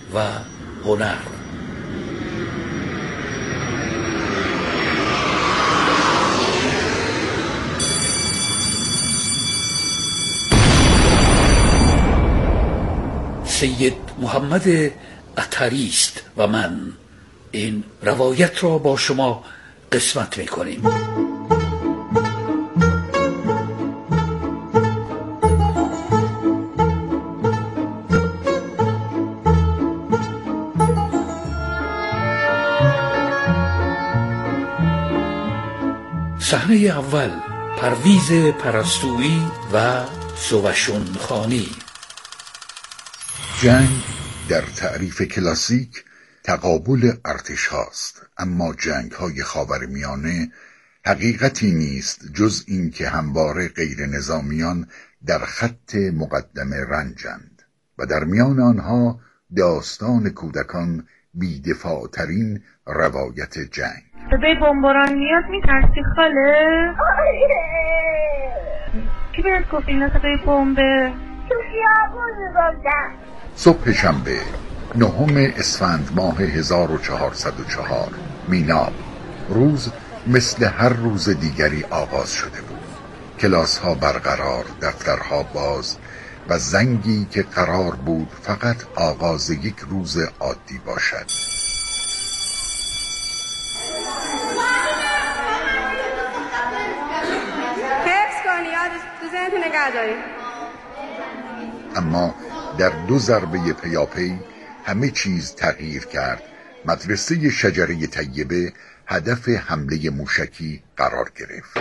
و هنر. سید محمد عطاری است و من این روایت را با شما قسمت می‌کنیم. صحنه اول: پرویز پرستویی و سوشون خانی. جنگ در تعریف کلاسیک تقابل ارتش هاست، اما جنگ های خاورمیانه حقیقتی نیست جز این که همواره غیر نظامیان در خط مقدم رنجند و در میان آنها داستان کودکان بی‌دفاع ترین روایت جنگ. صدای بمباران میاد میترسی خاله؟ کی بهت گفت اینا صدای بمبه؟ تو خیابون بودم. صبح شنبه 9 اسفند ماه 1404 میناب. روز مثل هر روز دیگری آغاز شده بود. کلاس ها برقرار، دفترها باز و زنگی که قرار بود فقط آغاز یک روز عادی باشد. اما در 2 ضربه پیاپی همه چیز تغییر کرد. مدرسه شجره طیبه هدف حمله موشکی قرار گرفت.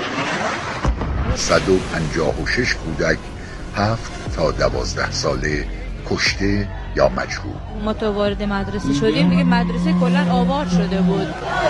156 کودک 7 تا 12 ساله کشته یا مجروح. ما تا وارد مدرسه شدیم دیگه مدرسه کلا آوار شده بود.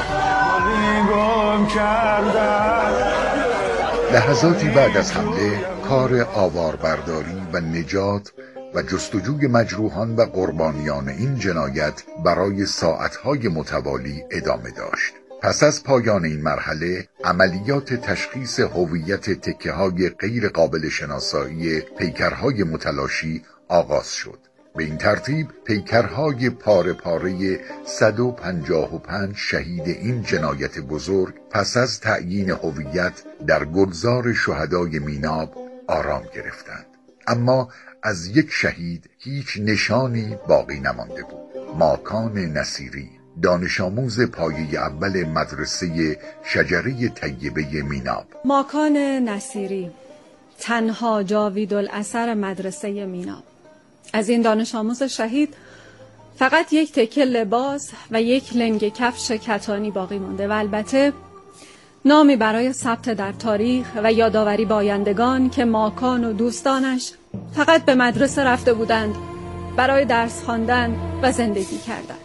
لحظاتی بعد از حمله کار آواربرداری و نجات و جستجوی مجروحان و قربانیان این جنایت برای ساعتهای متوالی ادامه داشت. پس از پایان این مرحله عملیات تشخیص هویت تکه‌های غیر قابل شناسایی پیکرهای متلاشی آغاز شد. به این ترتیب پیکرهای پاره پاره 155 شهید این جنایت بزرگ پس از تعیین هویت در گلزار شهدای میناب آرام گرفتند. اما از یک شهید هیچ نشانی باقی نمانده بود. ماکان نصیری، دانش آموز پایه اول مدرسه شجره طیبه میناب. ماکان نصیری، تنها جاویدالاثر مدرسه میناب. از این دانش آموز شهید فقط یک تکه لباس و یک لنگ کفش کتانی باقی مونده و البته نامی برای ثبت در تاریخ و یادآوری به آیندگان که ماکان و دوستانش فقط به مدرسه رفته بودند برای درس خواندن و زندگی کردن.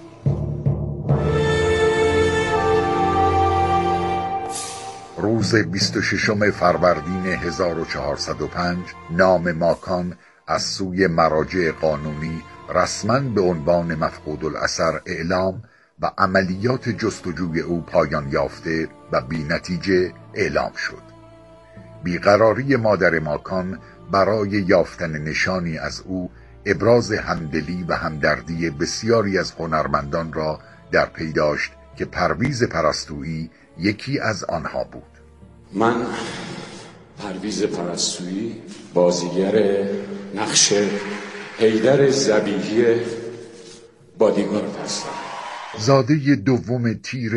روز 26 فروردین 1405 نام ماکان از سوی مراجع قانونی رسما به عنوان مفقود الاثر اعلام و عملیات جستجوی او پایان یافته و بی نتیجه اعلام شد. بیقراری مادر ماکان برای یافتن نشانی از او ابراز همدلی و همدردی بسیاری از هنرمندان را در پی داشت که پرویز پرستویی یکی از آنها بود. من پرویز پرستویی بازیگر نقش حیدر ذبیحی بادیگارد هستم. زاده دوم تیر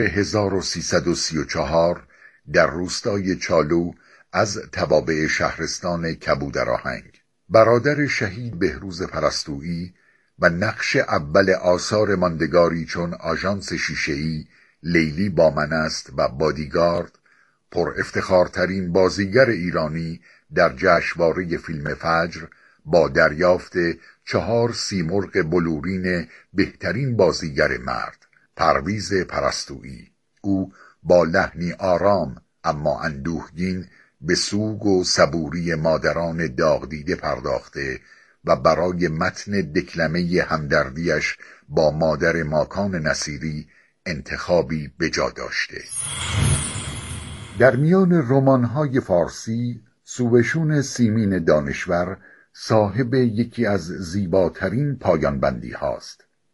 1334 در روستای چالو از توابع شهرستان کبودرآهنگ، برادر شهید بهروز پرستویی و نقش اول آثار ماندگاری چون آژانس شیشه‌ای، لیلی با من است و بادیگارد، پر افتخارترین بازیگر ایرانی در جشنواره فیلم فجر با دریافت 4 سیمرغ بلورین بهترین بازیگر مرد، پرویز پرستویی. او با لحنی آرام اما اندوهگین به سوگ و صبوری مادران داغدیده پرداخته و برای متن دکلمه همدردیش با مادر ماکان نصیری انتخابی به جا داشته. در میان رمان‌های فارسی، سوشون سیمین دانشور صاحب یکی از زیباترین پایان‌بندی هاست.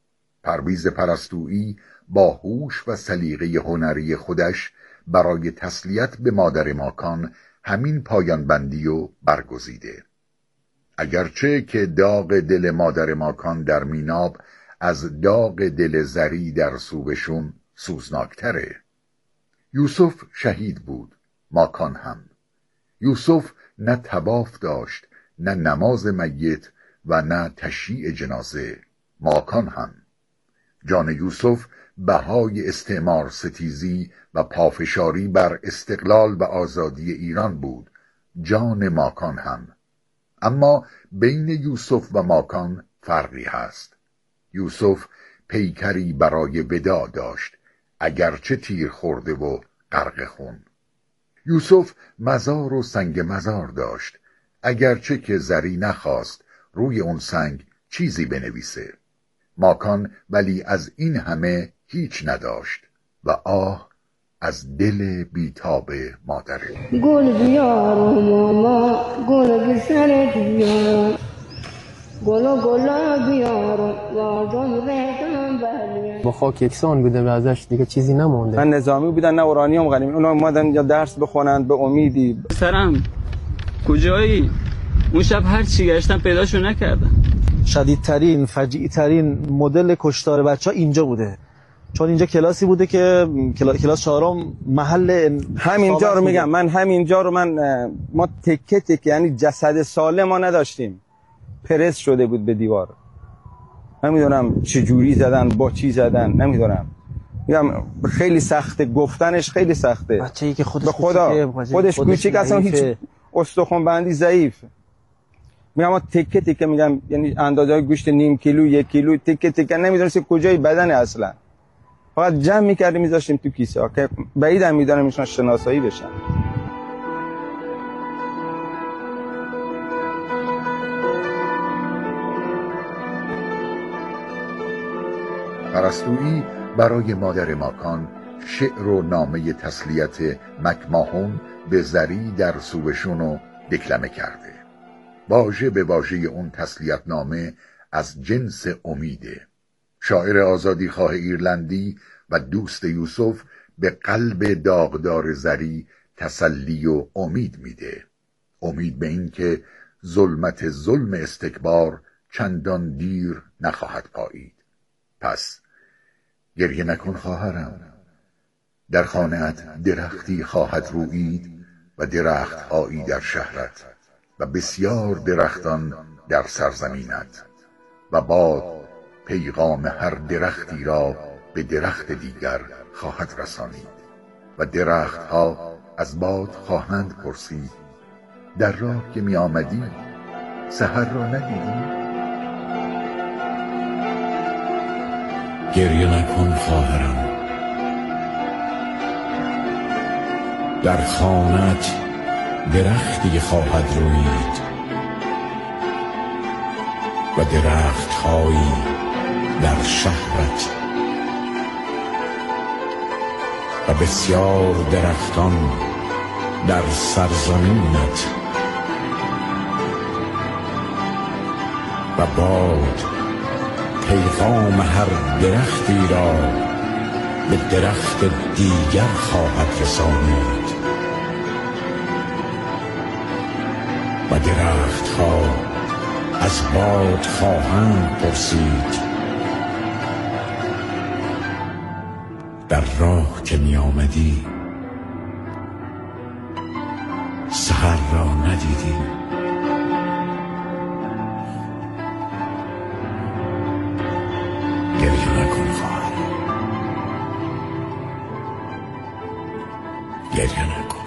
پرویز پرستویی با هوش و سلیقه هنری خودش برای تسلیت به مادر ماکان همین پایان بندی رو برگزیده. اگرچه که داغ دل مادر ماکان در میناب از داغ دل زری در سوبشون سوزناکتره. یوسف شهید بود، ماکان هم. یوسف نه طواف داشت، نه نماز میت و نه تشییع جنازه، ماکان هم. جان یوسف بهای استعمار ستیزی و پافشاری بر استقلال و آزادی ایران بود، جان ماکان هم. اما بین یوسف و ماکان فرقی هست. یوسف پیکری برای وداع داشت، اگرچه تیر خورده و غرق خون. یوسف مزار و سنگ مزار داشت، اگرچه که زری نخواست روی اون سنگ چیزی بنویسه. ماکان ولی از این همه هیچ نداشت و آه از دل بیتاب مادره. گل بیار ماما، گل به سرت بیار، گل بیار وادم بهتم بلیه. با خاک یکسان بوده و ازش دیگه چیزی نمونده. من نظامی بودن نه اورانیوم غنیمی، اونا اومدن یا درس بخونن به امیدی. سرم کجایی؟ اون شب هر چی گشتم پیداشو نکردم. شدیدترین فجیع‌ترین مدل کشتار بچه‌ها اینجا بوده، چون اینجا کلاسی بوده که کلاس 4 محل همینجا رو میگم من، همینجا رو ما تکه تکه، یعنی جسد سالم ما نداشتیم، پرس شده بود به دیوار. نمیدونم چه جوری زدن، با چی زدن، نمیدونم. میگم خیلی سخته گفتنش، خیلی سخته. بچه‌ای که به خودش کوچیک اصلا هیچ استخوان بندی ضعیف. میگم ما تکه تکه، میگم یعنی اندازه‌های گوشت نیم کیلو 1 کیلو تکه تکه، نمیدونستیم کجای بدن اصلا. فقط جمع می‌کردیم می‌ذاشتیم تو کیسه ها که بعیدم می‌دونم ایشون شناسایی بشن. پرستویی برای مادر ماکان شعر و نامه تسلیت مکماهون به زری در سوبشون رو دکلمه کرده. واژه به واژه اون تسلیت نامه از جنس امیده. شاعر آزادیخواه ایرلندی و دوست یوسف به قلب داغدار زری تسلی و امید میده. امید به این که ظلمت ظلم استکبار چندان دیر نخواهد پایید. پس گریه نکن خواهرم، در خانه‌ات درختی خواهد رویید و درخت‌هایی در شهرت و بسیار درختان در سرزمینت، و باد پیغام هر درختی را به درخت دیگر خواهد رسانید و درختها از باد خواهند پرسید در راه که می آمدی سحر را ندیدی؟ گریه نکن خواهرم، در خانه‌ات درختی خواهد رویید و درخت‌هایی در شهرت و بسیار درختان در سرزمینت، و باد پیغام هر درختی را به درخت دیگر خواهد رسانید و درخت‌ها از باد خواهند پرسید در راه که می آمدی سحر را ندیدی؟ گریه نکن خواهرم، گریه نکن.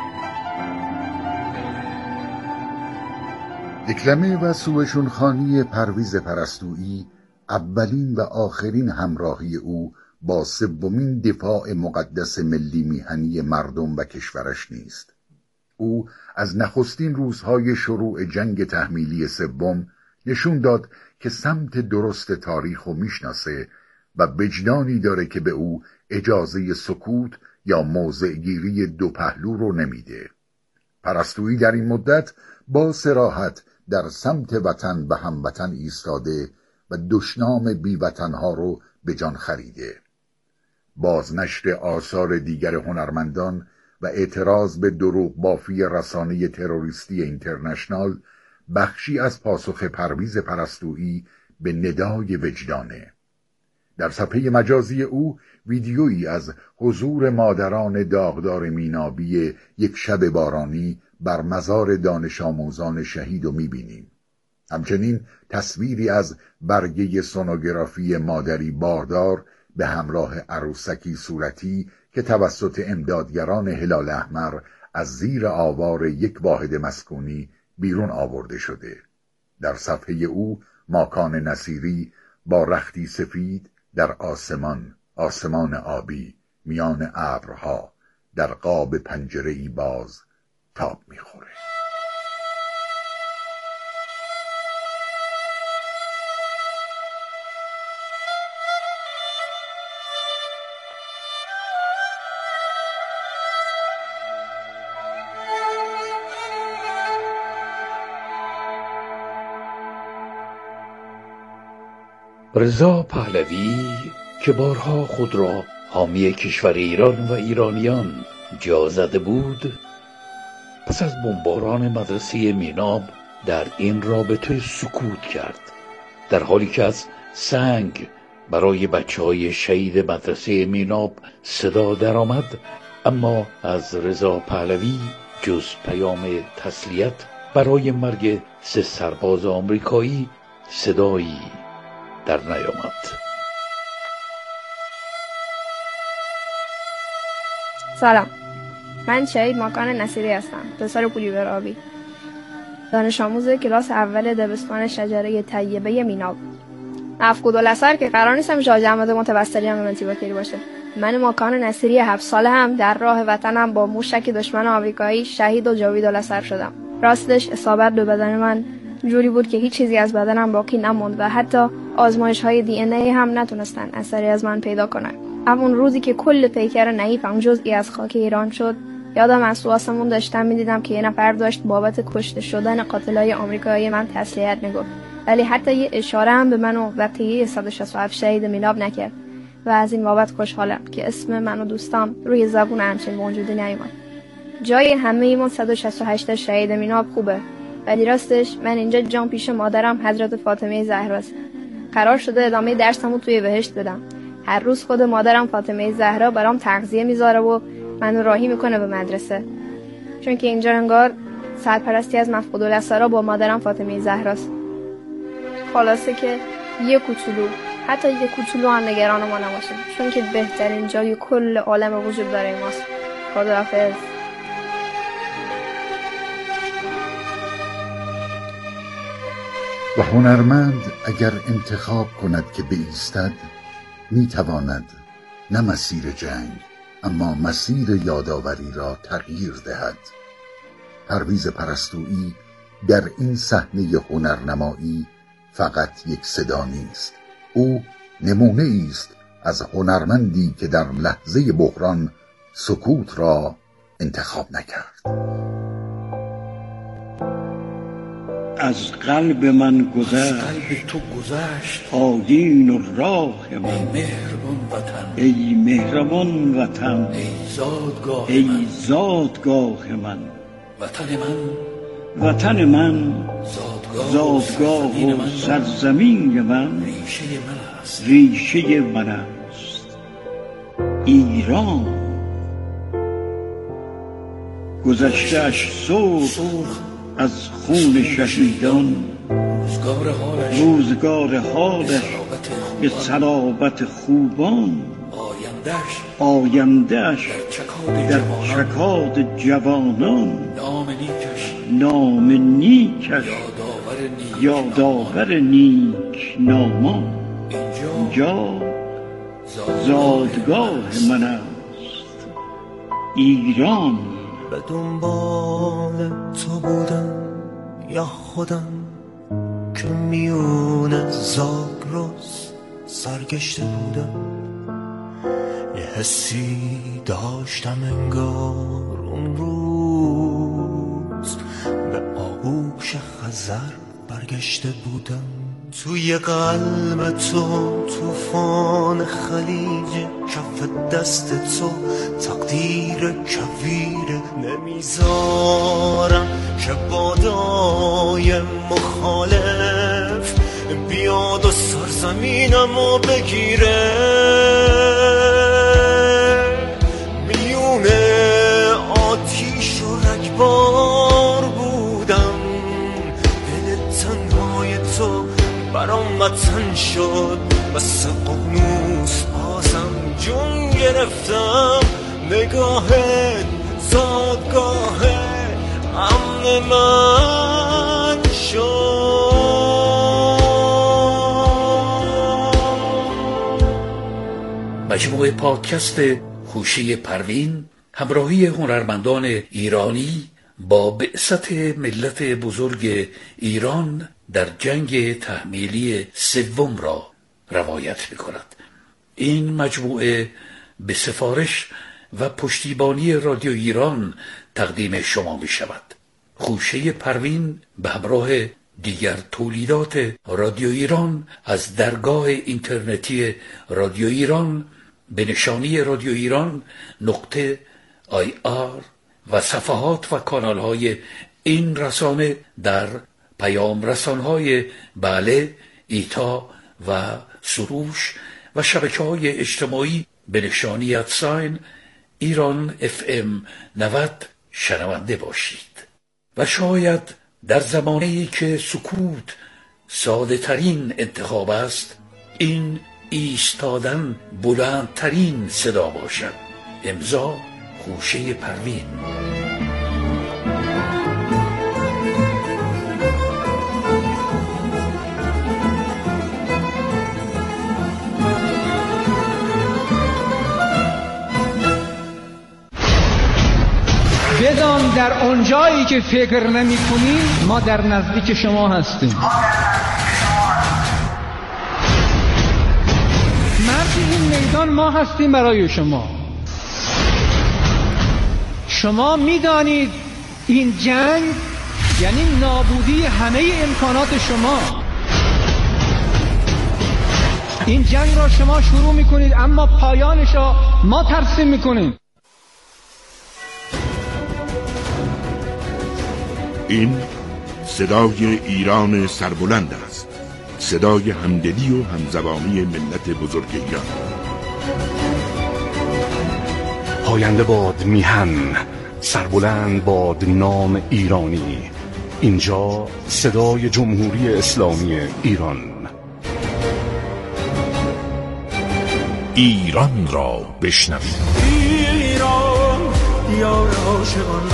دکلمه و سوشون خانی پرویز پرستویی اولین و آخرین همراهی او با سومین دفاع مقدس ملی میهنی مردم و کشورش نیست. او از نخستین روزهای شروع جنگ تحمیلی سوم نشون داد که سمت درست تاریخ رو میشناسه و وجدانی داره که به او اجازه سکوت یا موضعگیری دو پهلو رو نمیده. پرستویی در این مدت با صراحت در سمت وطن و هموطن ایستاده و دشنام بیوطنها رو به جان خریده. بازنشر آثار دیگر هنرمندان و اعتراض به دروغ بافی رسانه تروریستی اینترنشنال بخشی از پاسخ پرویز پرستویی به ندای وجدانه. در صفحه مجازی او ویدیویی از حضور مادران داغدار مینابی یک شب بارانی بر مزار دانش آموزان شهید رو می‌بینیم. همچنین تصویری از برگه سونوگرافی مادری باردار به همراه عروسکی صورتی که توسط امدادگران هلال احمر از زیر آوار یک واحد مسکونی بیرون آورده شده. در صفحه او ماکان نصیری با رختی سفید در آسمان آبی میان ابرها در قاب پنجره‌ای باز تاب میخوره. رضا پهلوی که بارها خود را حامی کشور ایران و ایرانیان جا زده بود، پس از بمباران مدرسه میناب در این رابطه سکوت کرد، در حالی که از سنگ برای بچه‌های شهید مدرسه میناب صدا درآمد، اما از رضا پهلوی جز پیام تسلیت برای مرگ 3 سرباز آمریکایی صدایی در نیامد. سلام، من شهید ماکان نصیری هستم، پسر پولیور آبی، دانش آموز کلاس اول دبستان شجره طیبه میناب. افقودالاثر که قرار نیستم شاه احمد متوسلی هم منتی باکری باشه. من ماکان نصیری 7 ساله هم در راه وطنم با موشک دشمن آمریکایی شهید و جاویدالاثر شدم. راستش اصابت به بدن من جوری بود که هیچ چیزی از بدنم باقی نموند و حتی آزمایش‌های دی هم نتونستن اثری از من پیدا کنن. همون روزی که کل پیکر نحیفم جزئی از خاک ایران شد، یادم از تو آسمون داشتم می‌دیدم که یه نفر داشت بابت کشته شدن قاتلای آمریکایی من تسلیت میگفت، ولی حتی یه اشاره هم به من و وقتی 167 شهید میناب نکرد و از این بابت خوشحالم که اسم من و دوستام روی زبون همچین موجودی نیومد. جای همه ایمون 168 شهید میناب خوبه، ولی راستش من اینجا جام پیش مادرم حضرت فاطمه زهراست. قرار شده ادامه درسمو توی بهشت بدم. هر روز خود مادرم فاطمه زهرا برام تغذیه میذاره و منو راهی میکنه به مدرسه، چون که اینجا انگار سرپرستی از مفقودالاثرا با مادرم فاطمه زهراست. خلاصه که حتی یه کوچولو هم نگران ما نباشید، چون که بهترین جای کل عالم وجود برای ماست. خداحافظ. و هنرمند اگر انتخاب کند که بایستد، میتواند نه مسیر جنگ اما مسیر یادآوری را تغییر دهد. پرویز پرستویی در این صحنه هنرنمایی فقط یک صدا نیست، او نمونه است از هنرمندی که در لحظه بحران سکوت را انتخاب نکرد. از قلب من گذشت، قلب تو گذشت آیین و راه من، مهربان وطن، ای مهربان وطن، ای زادگاه من، وطن من، زادگاه و سرزمین من، ریشه من است ایران. گذشته‌اش سرخ از خون شهیدان، روزگار حالش به صلابت خوبان، آینده‌اش در چکاد جوانان، نام نیکش یادآور نیک نامان. اینجا زادگاه من است ایران. به دنبال تو بودم یا خودم که میون زاگرس سرگشته بودم، یه حسی داشتم انگار اون روز به آغوش خزر برگشته بودم. توی قلب تو طوفان خلیج، کف دست تو تقدیر کویر. نمیذارم که بادای مخالف بیاد و سرزمینمو بگیره. میون آتیش و رگبار بودم، دل تنهای تو برام وطن شد. بس ققنوس بازم جون گرفتم. نگاهت زادگاه امن من شد. مجموعه پادکست خوشه پروین همراهی هنرمندان ایرانی با بعثت ملت بزرگ ایران در جنگ تحمیلی سوم را روایت می‌کند. این مجموعه به سفارش و پشتیبانی رادیو ایران تقدیم شما می‌شود. خوشه پروین به همراه دیگر تولیدات رادیو ایران از درگاه اینترنتی رادیو ایران به نشانی رادیو ایران .ir و صفحات و کانال‌های این رسانه در پیام رسانه‌های بله، ایتا و سروش و شبکه‌های اجتماعی به نشانی ادساین ایران FM 90 شنونده باشید. و شاید در زمانه‌ای که سکوت ساده ترین انتخاب است، این ایستادن بلندترین صدا باشد. امضا خوشه پروین. بدان در آنجایی که فکر نمی کنیم ما در نزدیک شما هستیم. مرد این میدان ما هستیم برای شما. شما میدانید این جنگ یعنی نابودی همه امکانات شما. این جنگ را شما شروع میکنید اما پایانش را ما ترسیم میکنیم. این صدای ایران سربلند است، صدای همدلی و همزبانی ملت بزرگ ایران. پاینده باد میهن، سربلند باد نام ایرانی. اینجا صدای جمهوری اسلامی ایران. ایران را بشنوید. ایران یار عاشقان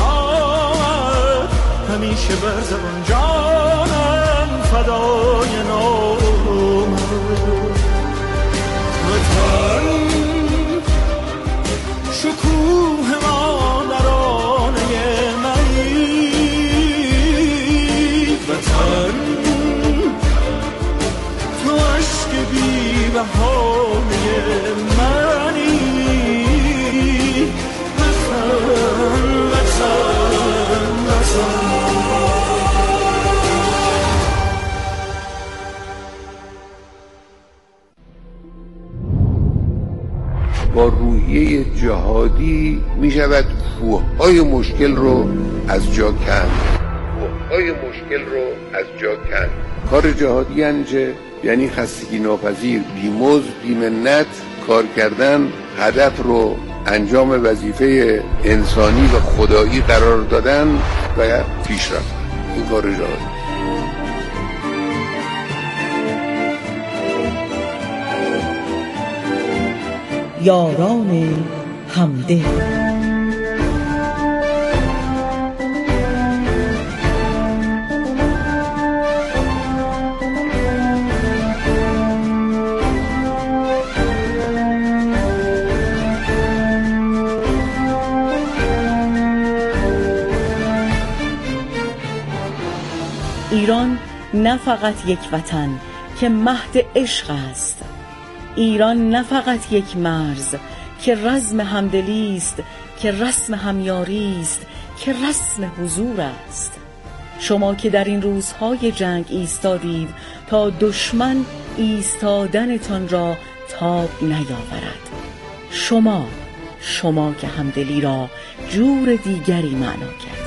همیشه بر زبان جانم فدای نام. وطن شکوه ما نرانه منی. وطن تو عشق بی بهانه منی. وطن وطن وطن. با روحیه جهادی می شود کوه‌های مشکل رو از جا کند. کار جهادی انجه یعنی خستگی ناپذیر، بی‌مزد، بی‌منت کار کردن، هدف رو انجام وظیفه انسانی و خدایی قرار دادن و پیشرفت. این کار جهادی. یاران همدل. ایران نه فقط یک وطن که مهد عشق است. ایران نه فقط یک مرز که رزم همدلی است، که رسم همیاری است، که رسم حضور است. شما که در این روزهای جنگ ایستادید تا دشمن ایستادنتان را تاب نیاورد. شما که همدلی را جور دیگری معنا کرد.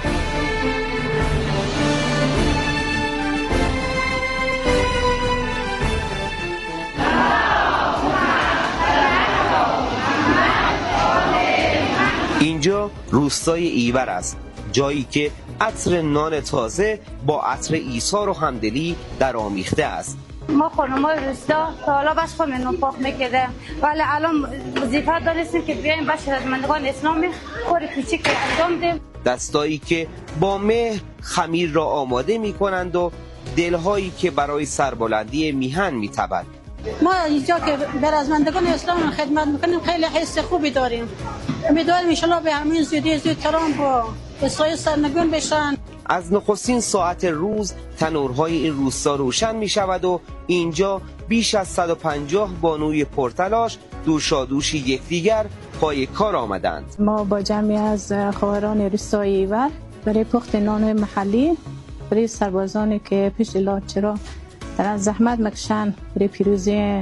اینجا روستای ایور است، جایی که عطر نان تازه با عطر ایثار و همدلی در آمیخته است. ما خانم‌های روستا تا حالا بس خودمون نون پخت می‌کردیم، ولی الان وظیفه داریم که بیایم بچه خدمتگان اسلامی کار کوچیک انجام دیم. دستایی که با مهر خمیر را آماده می‌کنند و دلهایی که برای سربلندی میهن می‌تپند. ما اینجا که برازمندگان اسلام خدمت میکنیم خیلی حس خوبی داریم. امیدواریم ان شاءالله به همین زودتران با اسای سرنگون بشن. از نخستین ساعت روز تنورهای این روستا روشن می شود و اینجا بیش از 150 بانوی پرتلاش دوشادوش یکدیگر پای کار آمدند. ما با جمعی از خواهران روستای ایور برای پخت نان محلی برای سربازانی که پیش لاچرا در زحمت مکشن برای پیروزی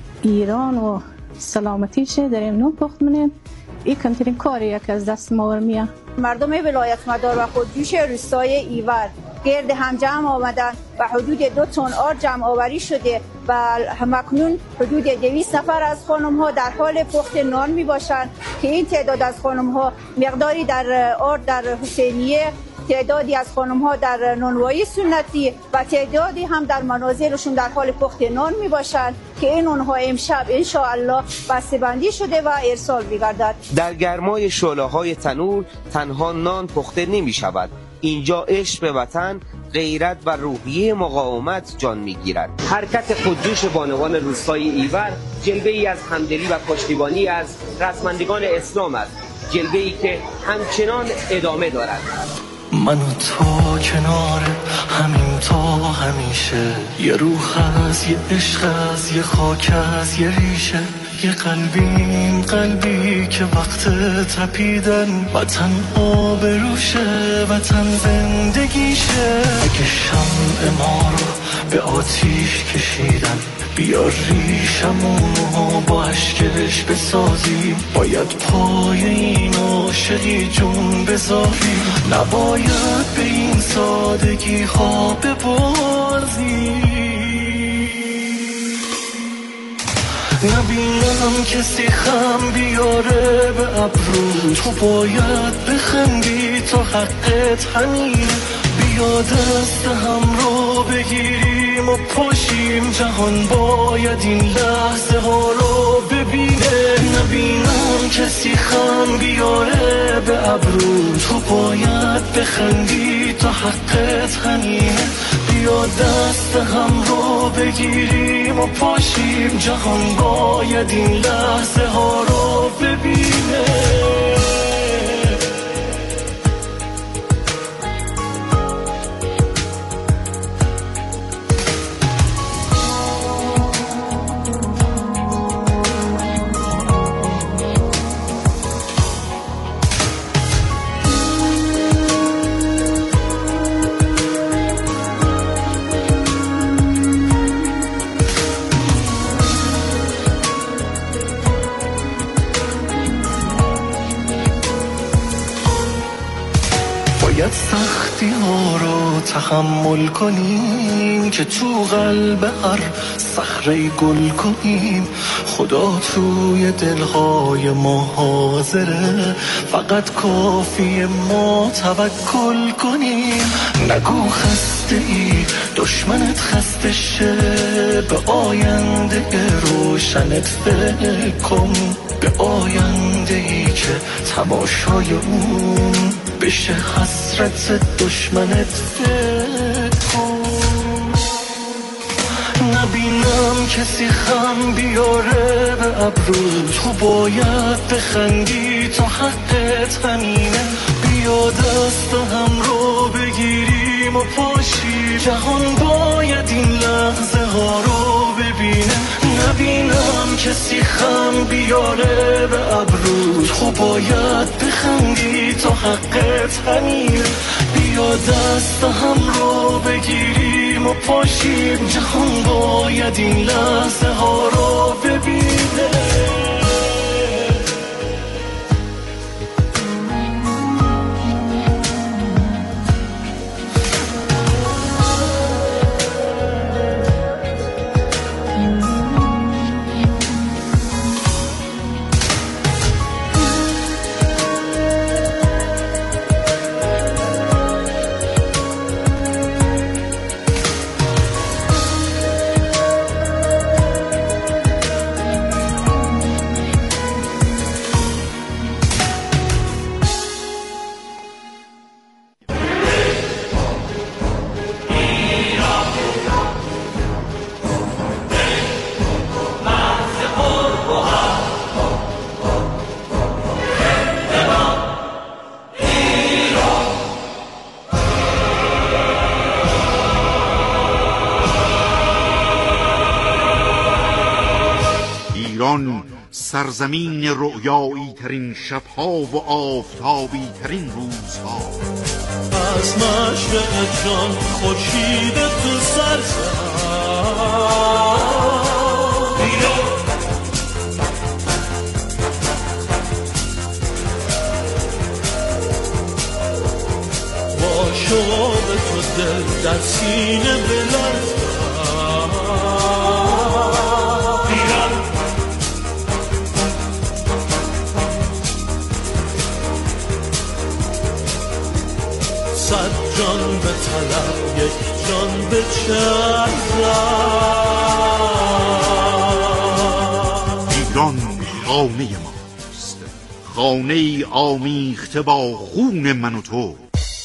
ایران و سلامتیش داریم نون پخت منیم. این کمترین کاری یک از دست ما برمیه. مردم ولایت مدار و خودجوش روستای ایور گرد هم جمع آمدن و حدود 2 تن آرد جمع آوری شده و همکنون حدود 200 نفر از خانم ها در حال پخت نان می باشند که این تعداد از خانم ها مقداری در آرد در حسینیه، تعدادی از خانم ها در نانوایی سنتی و تعدادی هم در منازلشون در حال پخت نان می باشند که این اونها امشب ان شاء الله بسته‌بندی شده و ارسال می‌گردد. در گرمای شعله‌های تنور تنها نان پخته نمی شود. اینجا عشق به وطن، غیرت و روحیه مقاومت جان می‌گیرد. حرکت خودجوش بانوان روستای ایور جلوه‌ای از همدلی و پشتیبانی از رزمندگان اسلام است، جلوه‌ای که همچنان ادامه دارد. من و تو کنار همین تا همیشه، یه روح از یه عشق از یه خاک از یه ریشه، یه قلبی که وقت تپیدن وطن آبروشه، وطن زندگیشه. اگه شمع ما رو به آتیش کشیدن بیار ریشمونو با عشقش بسازیم، باید پای این عاشقی جون بذاریم، نباید به این سادگی ها ببازیم. نبینم کسی خم بیاره به ابرو، تو باید بخندی تا حقت همینه، بیا دست هم رو بگیریم و پاشیم، جهان باید این لحظه ها رو ببینه. نبینم کسی خم بیاره به ابرو، تو باید بخندی تا حقت همینه، بیا دست هم رو بگیریم و پاشیم، جهان باید این لحظه ها رو ببینه. باید سختی ها رو تحمل کنیم که تو قلب هر صخره گل کنیم، خدا توی دلهای ما حاضره، فقط کافی ما توکل کنیم. نگو خسته ای دشمنت خسته شه، به آینده روشنت فکر کن، به آینده ای که تماشای اون بشه حسرت دشمنت فکر کن. نبینم کسی خم بیاره به ابرو، تو باید بخندی تا حقت همینه، بیا دست هم رو بگیریم و پاشیم، جهان باید این لحظه ها رو ببینه. نبینم کسی خم بیاره به ابرو، تو باید بخندی تا حقت همینه، بیا دست هم رو بگیریم و پاشیم، جهان باید این لحظه ها رو ببینه. ایران سرزمین رؤیایی ترین شبها و آفتابی ترین روزها، از مشرق جان خورشید تو سر با شوق تو دل در سینه بلرزد. صد جان به طلب یک جان به چرخ. ایران خانه ماست، خانه ای آمیخته با خون من و تو.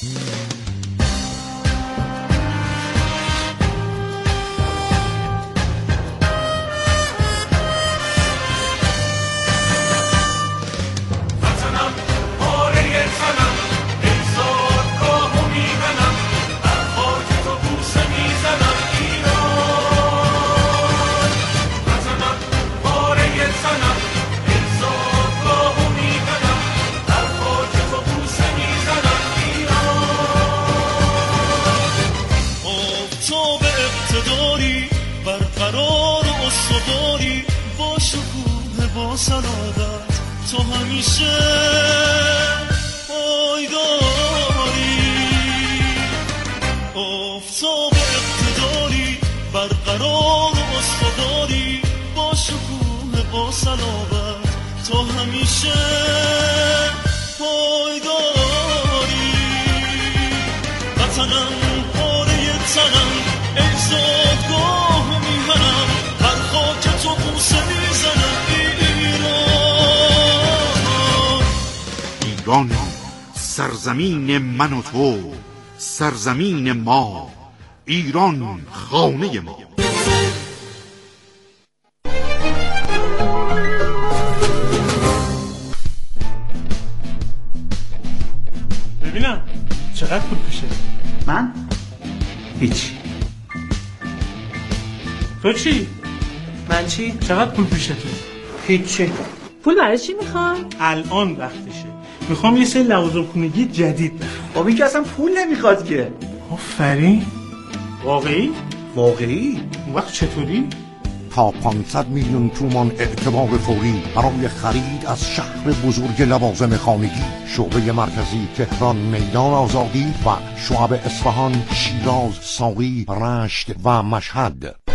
تو همیشه پایداری، آفتاب اقتداری، برقرار و استواری، با شکوه با صلابت تو همیشه پایداری. وطنم پاره تنم ای زادگاه میهنم، هر خاک تو بوسه میزنم. ایران سرزمین من و تو، سرزمین ما، ایران خانه ما. ببینم چقدر پول پیشه؟ من؟ هیچ. تو چی؟ من چی؟ چقدر پول پیشه تو؟ هیچی. پول برای چی میخوای؟ الان وقتشه، میخوام یه سری لوازم خونگی جدید بخرم. خب این که اصلا پول نمیخواد که. آفرین. واقعی؟ واقعی؟ اون وقت چطوری؟ تا 500 میلیون تومان اعتبار فوری برای خرید از شهر بزرگ لوازم خانگی. شعبه مرکزی تهران میدان آزادی و شعب اصفهان، شیراز، ساقی، رشت و مشهد.